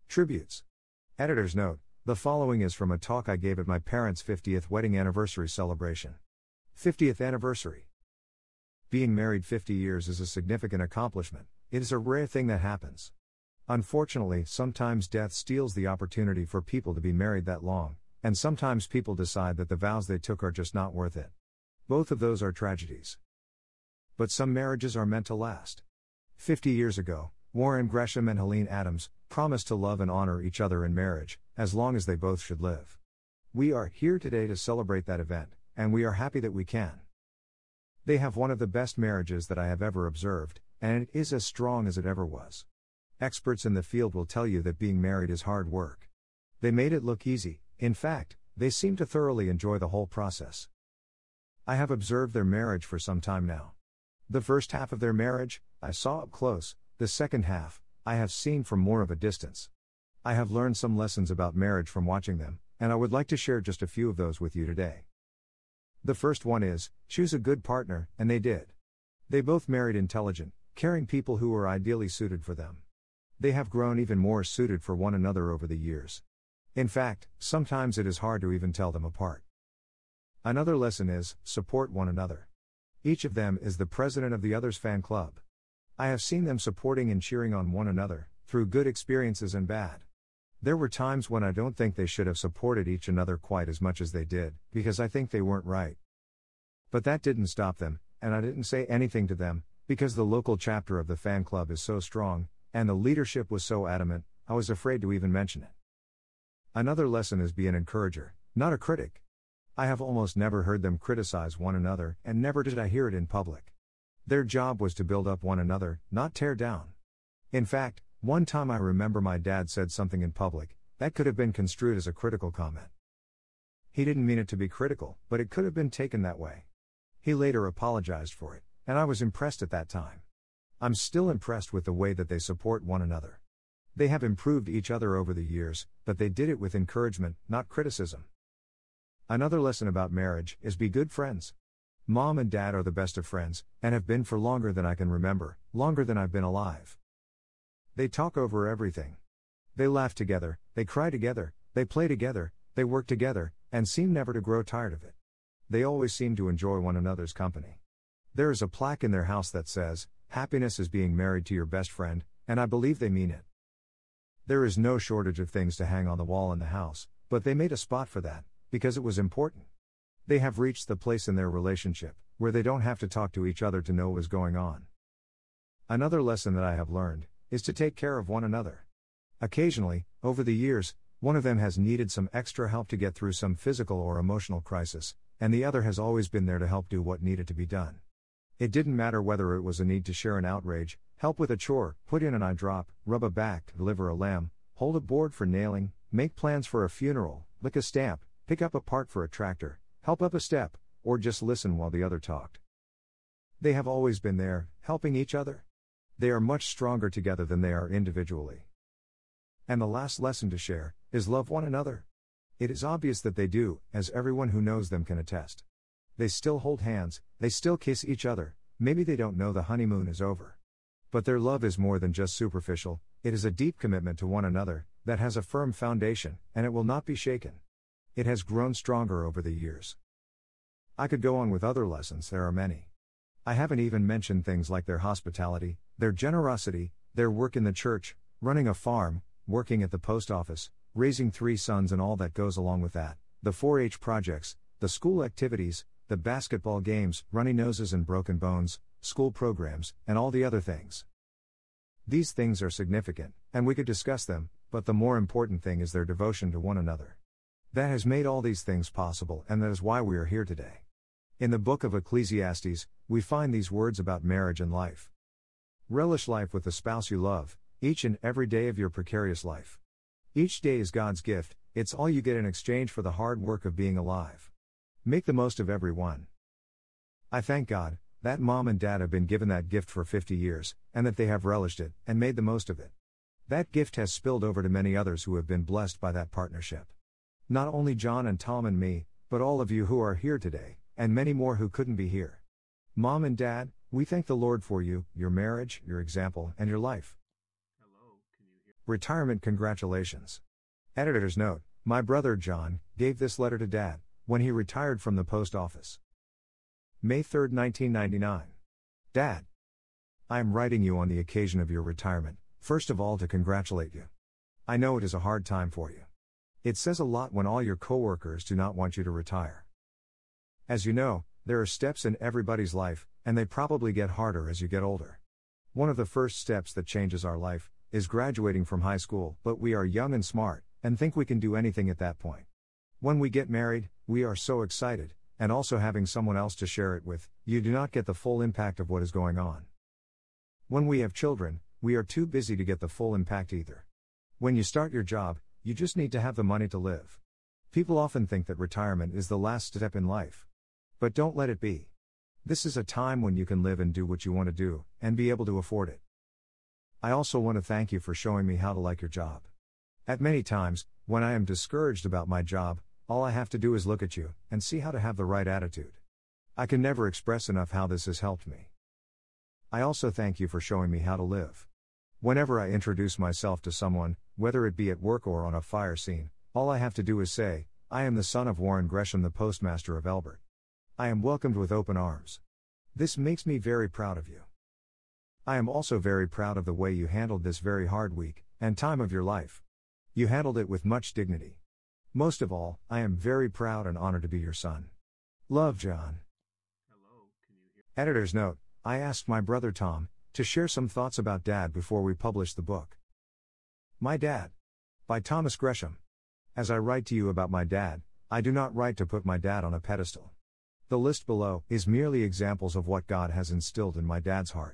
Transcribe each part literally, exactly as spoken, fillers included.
Tributes. Editor's note: the following is from a talk I gave at my parents' fiftieth wedding anniversary celebration. fiftieth anniversary. Being married fifty years is a significant accomplishment. It is a rare thing that happens. Unfortunately, sometimes death steals the opportunity for people to be married that long, and sometimes people decide that the vows they took are just not worth it. Both of those are tragedies. But some marriages are meant to last. Fifty years ago, Warren Gresham and Helene Adams promised to love and honor each other in marriage, as long as they both should live. We are here today to celebrate that event, and we are happy that we can. They have one of the best marriages that I have ever observed, and it is as strong as it ever was. Experts in the field will tell you that being married is hard work. They made it look easy. In fact, they seem to thoroughly enjoy the whole process. I have observed their marriage for some time now. The first half of their marriage, I saw up close. The second half, I have seen from more of a distance. I have learned some lessons about marriage from watching them, and I would like to share just a few of those with you today. The first one is, choose a good partner, and they did. They both married intelligent, caring people who were ideally suited for them. They have grown even more suited for one another over the years. In fact, sometimes it is hard to even tell them apart. Another lesson is, support one another. Each of them is the president of the other's fan club. I have seen them supporting and cheering on one another, through good experiences and bad. There were times when I don't think they should have supported each another quite as much as they did, because I think they weren't right. But that didn't stop them, and I didn't say anything to them, because the local chapter of the fan club is so strong, and the leadership was so adamant, I was afraid to even mention it. Another lesson is be an encourager, not a critic. I have almost never heard them criticize one another, and never did I hear it in public. Their job was to build up one another, not tear down. In fact, one time I remember my dad said something in public that could have been construed as a critical comment. He didn't mean it to be critical, but it could have been taken that way. He later apologized for it, and I was impressed at that time. I'm still impressed with the way that they support one another. They have improved each other over the years, but they did it with encouragement, not criticism. Another lesson about marriage is be good friends. Mom and Dad are the best of friends, and have been for longer than I can remember, longer than I've been alive. They talk over everything. They laugh together, they cry together, they play together, they work together, and seem never to grow tired of it. They always seem to enjoy one another's company. There is a plaque in their house that says, "Happiness is being married to your best friend," and I believe they mean it. There is no shortage of things to hang on the wall in the house, but they made a spot for that, because it was important. They have reached the place in their relationship where they don't have to talk to each other to know what's going on. Another lesson that I have learned is to take care of one another. Occasionally, over the years, one of them has needed some extra help to get through some physical or emotional crisis, and the other has always been there to help do what needed to be done. It didn't matter whether it was a need to share an outrage, help with a chore, put in an eye drop, rub a back, deliver a lamb, hold a board for nailing, make plans for a funeral, lick a stamp, pick up a part for a tractor, help up a step, or just listen while the other talked. They have always been there, helping each other. They are much stronger together than they are individually. And the last lesson to share is love one another. It is obvious that they do, as everyone who knows them can attest. They still hold hands, they still kiss each other, maybe they don't know the honeymoon is over. But their love is more than just superficial, it is a deep commitment to one another, that has a firm foundation, and it will not be shaken. It has grown stronger over the years. I could go on with other lessons, there are many. I haven't even mentioned things like their hospitality, their generosity, their work in the church, running a farm, working at the post office, raising three sons and all that goes along with that, the four H projects, the school activities, the basketball games, runny noses and broken bones, school programs, and all the other things. These things are significant, and we could discuss them, but the more important thing is their devotion to one another. That has made all these things possible, and that is why we are here today. In the book of Ecclesiastes, we find these words about marriage and life. Relish life with the spouse you love, each and every day of your precarious life. Each day is God's gift, it's all you get in exchange for the hard work of being alive. Make the most of every one. I thank God that Mom and Dad have been given that gift for fifty years, and that they have relished it, and made the most of it. That gift has spilled over to many others who have been blessed by that partnership. Not only John and Tom and me, but all of you who are here today, and many more who couldn't be here. Mom and Dad, we thank the Lord for you, your marriage, your example, and your life. Retirement congratulations. Editor's note: my brother John gave this letter to Dad when he retired from the post office. May third, nineteen ninety-nine. Dad, I am writing you on the occasion of your retirement, first of all to congratulate you. I know it is a hard time for you. It says a lot when all your coworkers do not want you to retire. As you know, there are steps in everybody's life, and they probably get harder as you get older. One of the first steps that changes our life is graduating from high school, but we are young and smart, and think we can do anything at that point. When we get married, we are so excited, and also having someone else to share it with, you do not get the full impact of what is going on. When we have children, we are too busy to get the full impact either. When you start your job, you just need to have the money to live. People often think that retirement is the last step in life. But don't let it be. This is a time when you can live and do what you want to do, and be able to afford it. I also want to thank you for showing me how to like your job. At many times, when I am discouraged about my job, all I have to do is look at you, and see how to have the right attitude. I can never express enough how this has helped me. I also thank you for showing me how to live. Whenever I introduce myself to someone, whether it be at work or on a fire scene, all I have to do is say, I am the son of Warren Gresham, the postmaster of Elbert. I am welcomed with open arms. This makes me very proud of you. I am also very proud of the way you handled this very hard week and time of your life. You handled it with much dignity. Most of all, I am very proud and honored to be your son. Love, John. Hello, can you hear? Editor's note: I asked my brother Tom to share some thoughts about Dad before we published the book. My Dad, by Thomas Gresham. As I write to you about my dad, I do not write to put my dad on a pedestal. The list below is merely examples of what God has instilled in my dad's heart.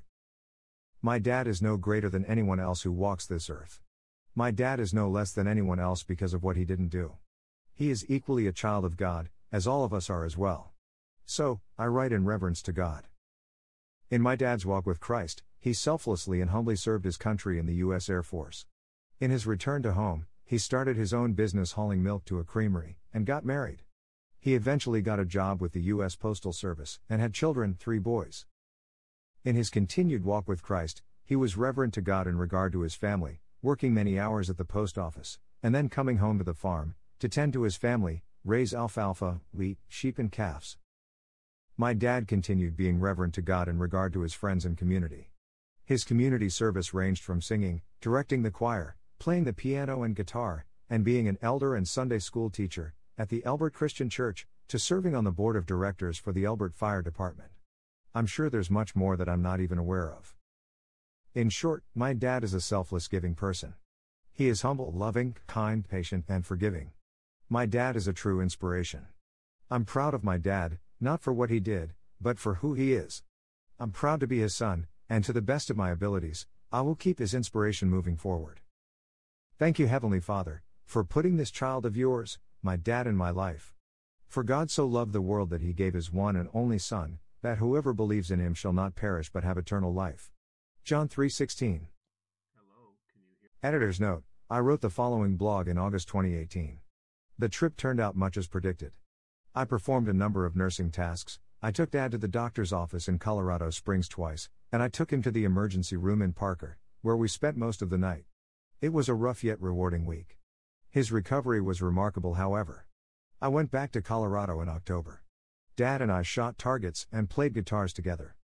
My dad is no greater than anyone else who walks this earth. My dad is no less than anyone else because of what he didn't do. He is equally a child of God, as all of us are as well. So, I write in reverence to God. In my dad's walk with Christ, he selflessly and humbly served his country in the U S Air Force. In his return to home, he started his own business hauling milk to a creamery, and got married. He eventually got a job with the U S Postal Service, and had children, three boys. In his continued walk with Christ, he was reverent to God in regard to his family, working many hours at the post office, and then coming home to the farm, to tend to his family, raise alfalfa, wheat, sheep and calves. My dad continued being reverent to God in regard to his friends and community. His community service ranged from singing, directing the choir, playing the piano and guitar, and being an elder and Sunday school teacher at the Elbert Christian Church, to serving on the board of directors for the Elbert Fire Department. I'm sure there's much more that I'm not even aware of. In short, my dad is a selfless giving person. He is humble, loving, kind, patient, and forgiving. My dad is a true inspiration. I'm proud of my dad, not for what he did, but for who he is. I'm proud to be his son, and to the best of my abilities, I will keep his inspiration moving forward. Thank you, Heavenly Father, for putting this child of yours, my dad, in my life. For God so loved the world that he gave his one and only Son, that whoever believes in him shall not perish but have eternal life. John three sixteen. Hello, can you hear? Editor's note: I wrote the following blog in August twenty eighteen. The trip turned out much as predicted. I performed a number of nursing tasks. I took Dad to the doctor's office in Colorado Springs twice, and I took him to the emergency room in Parker, where we spent most of the night. It was a rough yet rewarding week. His recovery was remarkable, however. I went back to Colorado in October. Dad and I shot targets and played guitars together.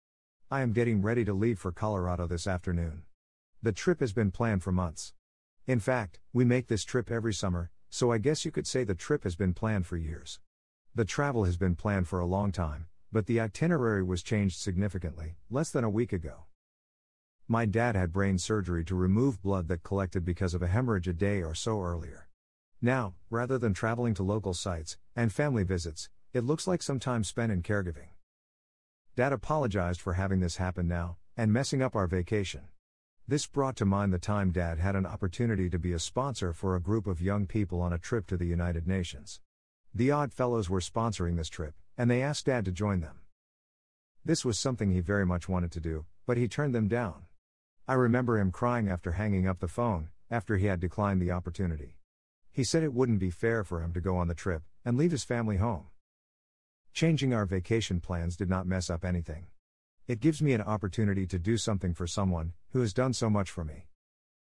I am getting ready to leave for Colorado this afternoon. The trip has been planned for months. In fact, we make this trip every summer, so I guess you could say the trip has been planned for years. The travel has been planned for a long time, but the itinerary was changed significantly, less than a week ago. My dad had brain surgery to remove blood that collected because of a hemorrhage a day or so earlier. Now, rather than traveling to local sites and family visits, it looks like some time spent in caregiving. Dad apologized for having this happen now, and messing up our vacation. This brought to mind the time Dad had an opportunity to be a sponsor for a group of young people on a trip to the United Nations. The Odd Fellows were sponsoring this trip, and they asked Dad to join them. This was something he very much wanted to do, but he turned them down. I remember him crying after hanging up the phone, after he had declined the opportunity. He said it wouldn't be fair for him to go on the trip and leave his family home. Changing our vacation plans did not mess up anything. It gives me an opportunity to do something for someone who has done so much for me.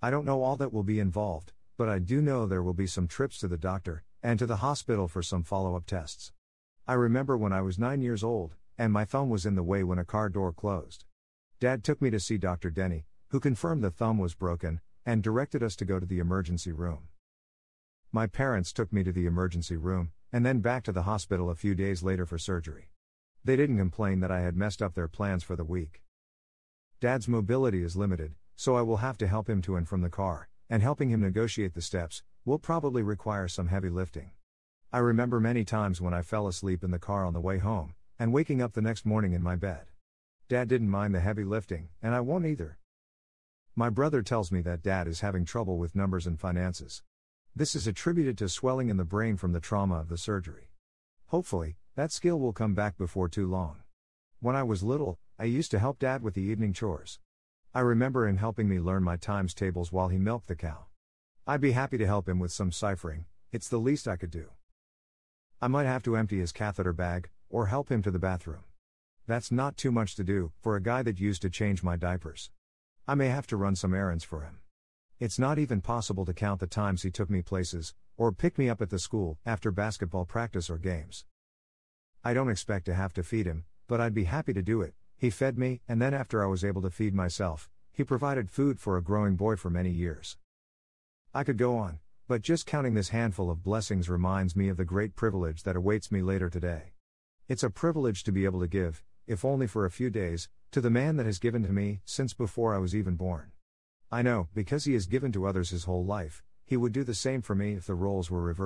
I don't know all that will be involved, but I do know there will be some trips to the doctor, and to the hospital for some follow-up tests. I remember when I was nine years old, and my thumb was in the way when a car door closed. Dad took me to see Doctor Denny, who confirmed the thumb was broken, and directed us to go to the emergency room. My parents took me to the emergency room, and then back to the hospital a few days later for surgery. They didn't complain that I had messed up their plans for the week. Dad's mobility is limited, so I will have to help him to and from the car, and helping him negotiate the steps will probably require some heavy lifting. I remember many times when I fell asleep in the car on the way home, and waking up the next morning in my bed. Dad didn't mind the heavy lifting, and I won't either. My brother tells me that Dad is having trouble with numbers and finances. This is attributed to swelling in the brain from the trauma of the surgery. Hopefully, that skill will come back before too long. When I was little, I used to help Dad with the evening chores. I remember him helping me learn my times tables while he milked the cow. I'd be happy to help him with some ciphering, it's the least I could do. I might have to empty his catheter bag, or help him to the bathroom. That's not too much to do, for a guy that used to change my diapers. I may have to run some errands for him. It's not even possible to count the times he took me places, or picked me up at the school, after basketball practice or games. I don't expect to have to feed him, but I'd be happy to do it. He fed me, and then after I was able to feed myself, he provided food for a growing boy for many years. I could go on, but just counting this handful of blessings reminds me of the great privilege that awaits me later today. It's a privilege to be able to give, if only for a few days, to the man that has given to me since before I was even born. I know, because he has given to others his whole life, he would do the same for me if the roles were reversed.